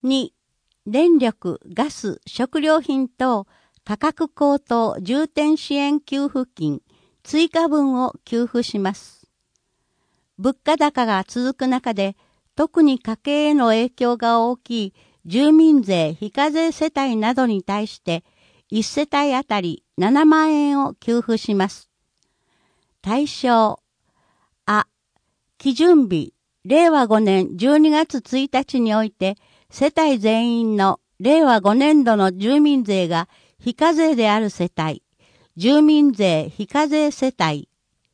2、電力、ガス、食料品等価格高騰重点支援給付金、追加分を給付します。物価高が続く中で、特に家計への影響が大きい住民税非課税世帯などに対して、1世帯あたり7万円を給付します。対象、基準日、令和5年12月1日において、世帯全員の令和5年度の住民税が非課税である世帯、住民税非課税世帯。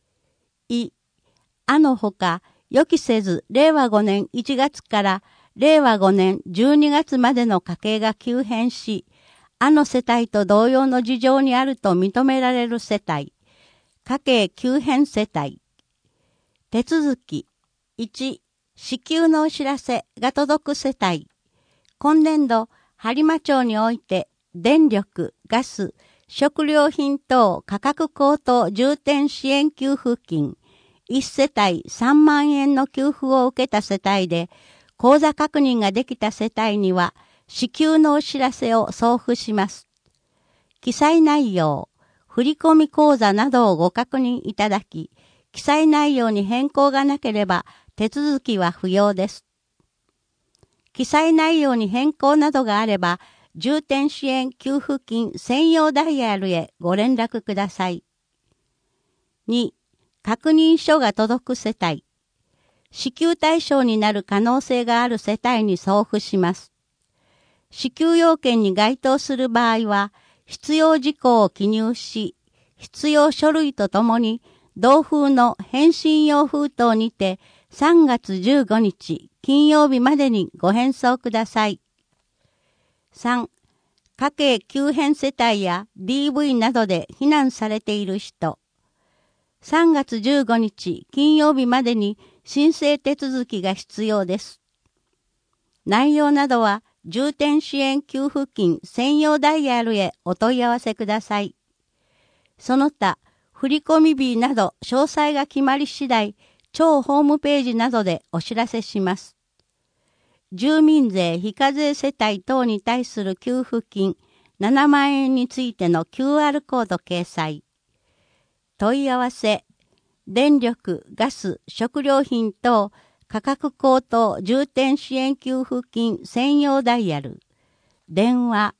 のほか、予期せず令和5年1月から令和5年12月までの家計が急変し、世帯と同様の事情にあると認められる世帯、家計急変世帯。手続き。1、支給のお知らせが届く世帯。今年度、播磨町において、電力、ガス、食料品等価格高騰重点支援給付金、1世帯3万円の給付を受けた世帯で、口座確認ができた世帯には、支給のお知らせを送付します。記載内容、振込口座などをご確認いただき、記載内容に変更がなければ手続きは不要です。記載内容に変更などがあれば、重点支援給付金専用ダイヤルへご連絡ください。2、確認書が届く世帯。支給対象になる可能性がある世帯に送付します。支給要件に該当する場合は、必要事項を記入し、必要書類とともに、同封の返信用封筒にて3月15日金曜日までにご返送ください。3、家計急変世帯や DV などで避難されている人。3月15日金曜日までに申請手続きが必要です。内容などは重点支援給付金専用ダイヤルへお問い合わせください。その他、振込日など詳細が決まり次第、町ホームページなどでお知らせします。住民税非課税世帯等に対する給付金7万円についての QR コード掲載。問い合わせ、電力、ガス、食料品等価格高騰重点支援給付金専用ダイヤル。電話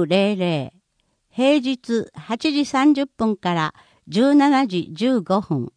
079-437-0600。平日8時30分から17時15分。